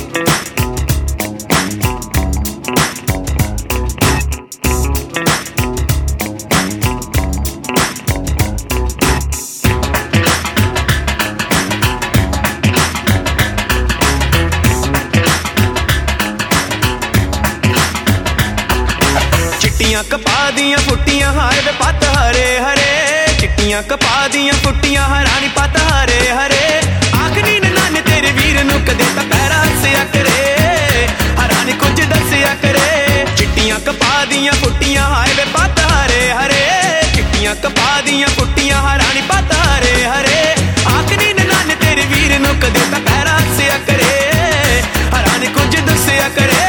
चिट्टियां कपा दियां फुट्टियां हाय वे पत्त हरे हरे, चिट्टियां कपा दियां फुट्टियां हरानी पत्त हरे हरे। आखनी नाने तेरे वीर नू कदे तां पैरा हस्सिया करे, हरानी कुछ दस्सिया करे। चिट्टियां कपा दियां फुट्टियां हाय वे पत्त हरे हरे, चिट्टियां कपा दियां फुट्टियां हरानी पत्त हरे हरे। आखनी नाने तेरे वीर नू कदे तां पैरा हस्सिया करे, हरानी कुछ दस्सिया करे।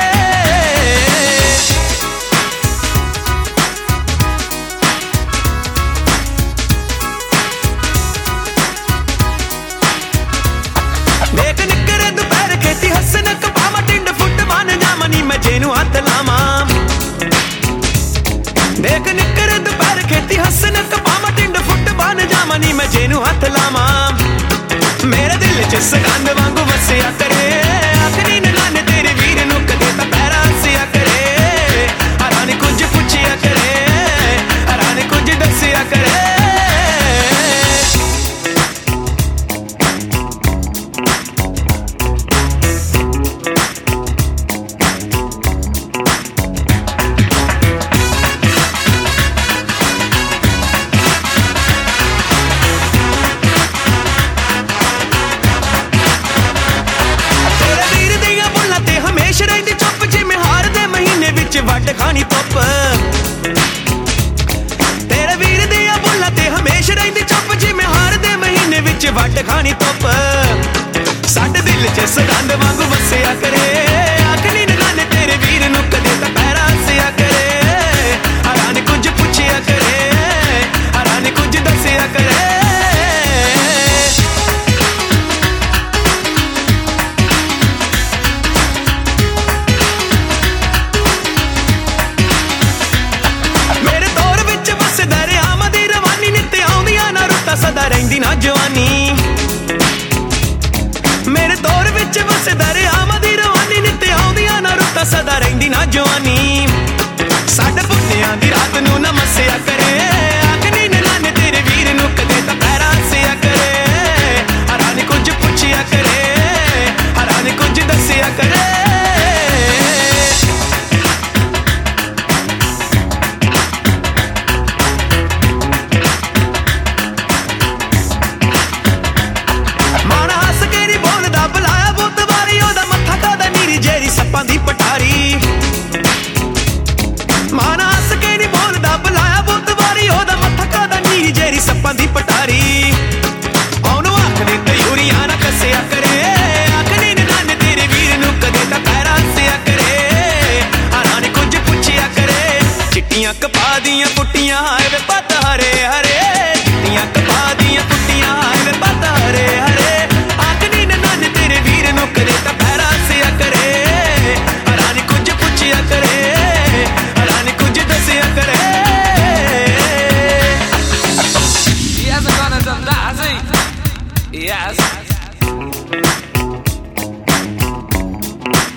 देख निकरे दोपहर खेती हसन कपावा टिंड फुट बन जावा नी मैं जेनू हथ लावा। देख निकरे दोपहर खेती हसन कपावा टिंड फुट बन जावा नी मैं जेनू हथ लावा। मेरे दिल च सगंध वांगू वसिया करे, आखनी नाने तेरे वीर नू कदे तां पैरा हस्सिया करे, हरानी कुछ पुछिया करे, हरानी कुछ दस्सिया करे। ਵੱਡ ਖਾਣੀ ਪੱਪ ਤੇਰੇ ਵੀਰ ਦੀਆਂ ਬੁੱਲਾਂ ਤੇ ਹਮੇਸ਼ਾ ਰਹਿੰਦੀ ਚੁੱਪ, ਜਿਵੇਂ ਹਾਰ ਦੇ ਮਹੀਨੇ ਵਿੱਚ ਵੱਡ ਖਾਣੀ ਪੱਪ। ਸਾਡੇ ਦਿਲ 'ਚ ਸਗੰਧ ਵਾਂਗੂ ਵਸਿਆ ਕਰੇ, ਆਖਣੀ ਨਾਨੇ ਤੇਰੇ ਵੀਰ ਨੂੰ ਕਦੇ ਤਾਂ ਪੈਰਾ ਹੱਸਿਆ ਕਰੇ, ਹਰਾਨੀ ਕੁਝ ਪੁੱਛਿਆ ਕਰੇ, ਹਰਾਨੀ ਕੁਝ ਦੱਸਿਆ ਕਰੇ। ਸਦਾ ਰਹਿੰਦੀ ਨਾ ਜਵਾਨੀ, ਮੇਰੇ ਦੌਰ ਵਿੱਚ ਵਸਦਾ ਰਿਆਵਾਂ ਦੀ ਰਵਾਨੀ, ਨਿੱਤ ਆਉਂਦੀਆਂ ਨਾ ਰੁੱਤਾਂ ਸਦਾ ਰਹਿੰਦੀ ਨਾ ਜਵਾਨੀ। ਸਾਡੇ ਪੁੱਤਿਆਂ ਦੀ ਰਾਤ ਨੂੰ ਨਾ ਮੱਸਿਆ ਕਰੇ, ਆਖਣੀ ਨਾਨੇ ਤੇਰੇ ਵੀਰ ਨੂੰ ਕਦੇ ਤਾਂ ਪੈਰਾ ਹੱਸਿਆ ਕਰੇ, ਹਰਾਨੀ ਕੁਝ ਪੁੱਛਿਆ ਕਰੇ, ਹਰਾਨੀ ਕੁਝ ਦੱਸਿਆ ਕਰੇ। ਸੱਪਾਂ ਦੀ ਪਟਾਰੀ ਮਾਨ ਹੱਸ ਕੇ ਨੀ ਬੋਲਦਾ, ਬੁਲਾਇਆ ਬੁੱਤ ਵਾਰੀ ਉਹਦਾ ਮੱਥਾ ਕਾਦਾ ਨੀਰੀ ਜੇਰੀ ਸੱਪਾਂ ਦੀ ਪਟਾਰੀ। ਉਹਨੂੰ ਆਖਦੇ ਤਯੂਰੀਆਂ ਨਾ ਕੱਸਿਆ ਕਰੇ, ਆਖਣੀ ਨਾਨੇ ਤੇਰੇ ਵੀਰ ਨੂੰ ਕਦੇ ਤਾਂ ਪੈਰਾ ਹੱਸਿਆ ਕਰੇ, ਹਰਾਨੀ ਕੁਝ ਪੁੱਛਿਆ ਕਰੇ। ਚਿੱਟੀਆਂ ਕਪਾ ਦੀਆਂ ਫੁੱਟੀਆਂ ਹਾਏ ਵੇ ਪੱਤ ਹਰੇ ਹਰੇ, ਚਿੱਟੀਆਂ ਕਪਾ ਦੀਆਂ ਫੁੱਟੀਆਂ ਹਾਏ ਵੇ ਪੱਤ ਹਰੇ ਹਰੇ। ਆਖਣੀ ਨਾਨੇ ਤੇਰੇ ਵੀਰ ਨੂੰ ਕਦੇ ਤਾਂ ਪੈਰਾ ਹੱਸਿਆ ਕਰੇ, ਹਰਾਨੀ ਕੁਝ ਪੁੱਛਿਆ ਕਰੇ, ਹਰਾਨੀ ਕੁਝ ਦੱਸਿਆ ਕਰੇ। Yes, I'm gonna do that, yes.